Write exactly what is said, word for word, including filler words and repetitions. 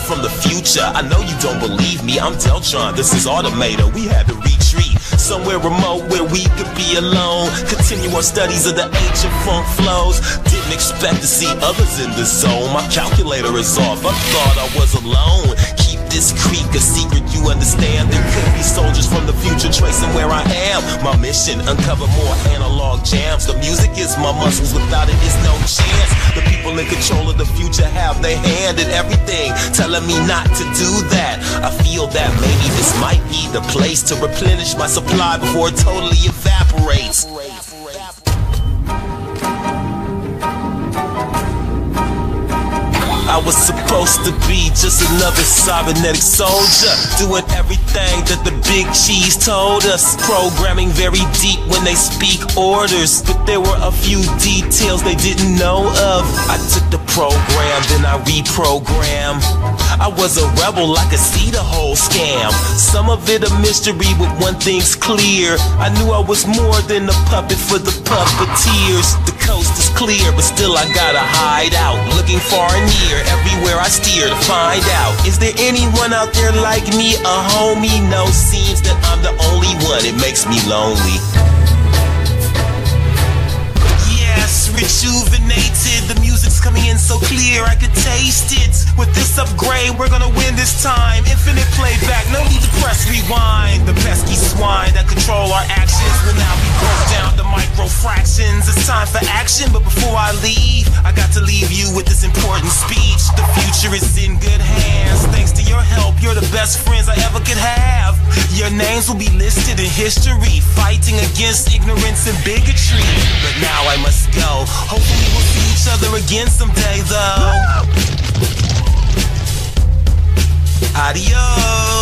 from the future. I know you don't believe me, I'm Deltron, this is Automator. We had to retreat somewhere remote where we could be alone. Continue our studies of the ancient funk flows. Didn't expect to see others in the zone. My calculator is off, I thought I was alone. Keep this creek a secret, you understand. There could be soldiers from the future tracing where I am. My mission, uncover more analog jams. The music is my muscles, without it is no chance. The people in control of the future have their hand in everything, telling me not to do that. I feel that maybe this might be the place to replenish my supply before it totally evaporates. I was supposed to be just another cybernetic soldier, doing everything that the big cheese told us, programming very deep when they speak orders. But there were a few details they didn't know of. I took the program, then I reprogrammed. I was a rebel, I could see the whole scam. Some of it a mystery, but one thing's clear. I knew I was more than a puppet for the puppeteers. The coast is clear, but still I gotta hide out, looking far and near, everywhere I steer to find out. Is there anyone out there like me, a homie? No, seems that I'm the only one, it makes me lonely. Yes, rejuvenated, the music's coming in so clear I could taste it. With this upgrade, we're gonna win this time. Infinite playback, no need to press rewind. The pesky swine that control our actions will now be broke down to micro fractions. It's time for action, but before I leave, I got to leave you with this important speech. The future is in good hands. Thanks to your help, you're the best friends I ever could have. Your names will be listed in history, fighting against ignorance and bigotry. But now I must go. Hopefully we'll see each other again someday, though. Adios.